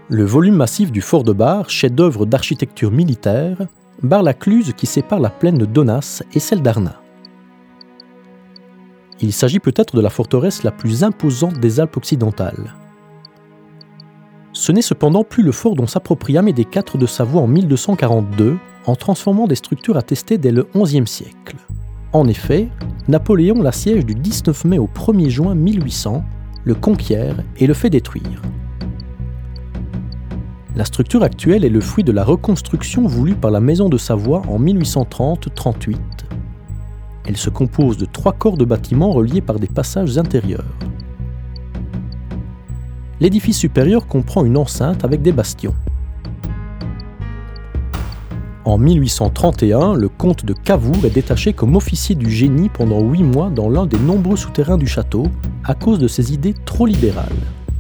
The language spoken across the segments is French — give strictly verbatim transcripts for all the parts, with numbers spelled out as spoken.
Le volume massif du fort de Bar, chef-d'œuvre d'architecture militaire, barre la cluse qui sépare la plaine de Donas et celle d'Arna. Il s'agit peut-être de la forteresse la plus imposante des Alpes occidentales. Ce n'est cependant plus le fort dont s'appropria Amédée quatre de Savoie en mille deux cent quarante-deux, en transformant des structures attestées dès le onzième siècle. En effet, Napoléon l'assiège du dix-neuf mai au premier juin mille huit cents, le conquiert et le fait détruire. La structure actuelle est le fruit de la reconstruction voulue par la Maison de Savoie en mille huit cent trente trente-huit. Elle se compose de trois corps de bâtiments reliés par des passages intérieurs. L'édifice supérieur comprend une enceinte avec des bastions. En mille huit cent trente et un, le comte de Cavour est détaché comme officier du génie pendant huit mois dans l'un des nombreux souterrains du château à cause de ses idées trop libérales.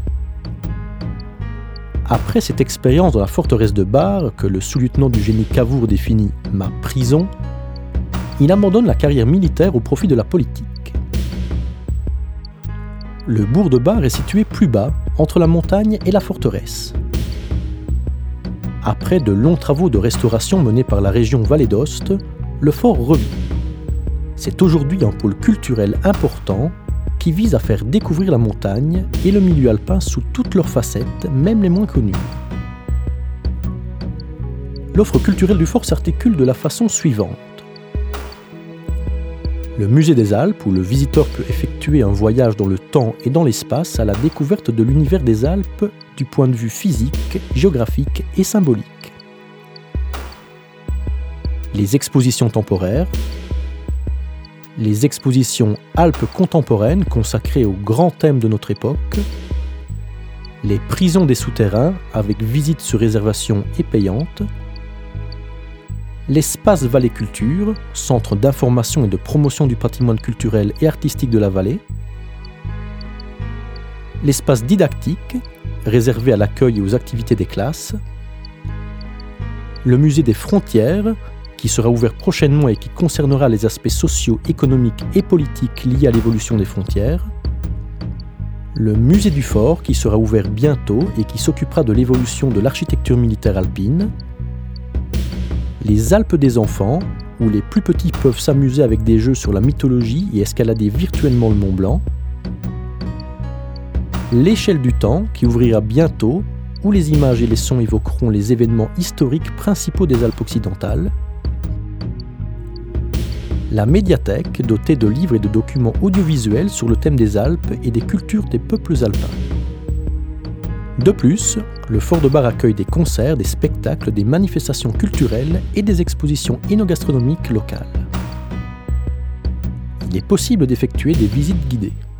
Après cette expérience dans la forteresse de Bar, que le sous-lieutenant du génie Cavour définit « ma prison », il abandonne la carrière militaire au profit de la politique. Le bourg de Bar est situé plus bas, entre la montagne et la forteresse. Après de longs travaux de restauration menés par la région Vallée d'Ost, le fort revit. C'est aujourd'hui un pôle culturel important qui vise à faire découvrir la montagne et le milieu alpin sous toutes leurs facettes, même les moins connues. L'offre culturelle du fort s'articule de la façon suivante. Le musée des Alpes, où le visiteur peut effectuer un voyage dans le temps et dans l'espace à la découverte de l'univers des Alpes du point de vue physique, géographique et symbolique. Les expositions temporaires, les expositions Alpes contemporaines consacrées aux grands thèmes de notre époque, les prisons des souterrains avec visite sur réservation et payante, l'espace Vallée Culture, centre d'information et de promotion du patrimoine culturel et artistique de la vallée, l'espace didactique, réservé à l'accueil et aux activités des classes, le musée des frontières, qui sera ouvert prochainement et qui concernera les aspects sociaux, économiques et politiques liés à l'évolution des frontières, le musée du fort, qui sera ouvert bientôt et qui s'occupera de l'évolution de l'architecture militaire alpine, les Alpes des enfants, où les plus petits peuvent s'amuser avec des jeux sur la mythologie et escalader virtuellement le Mont Blanc, l'échelle du temps, qui ouvrira bientôt, où les images et les sons évoqueront les événements historiques principaux des Alpes occidentales, la médiathèque, dotée de livres et de documents audiovisuels sur le thème des Alpes et des cultures des peuples alpins. De plus, le fort de Bar accueille des concerts, des spectacles, des manifestations culturelles et des expositions enogastronomiques locales. Il est possible d'effectuer des visites guidées.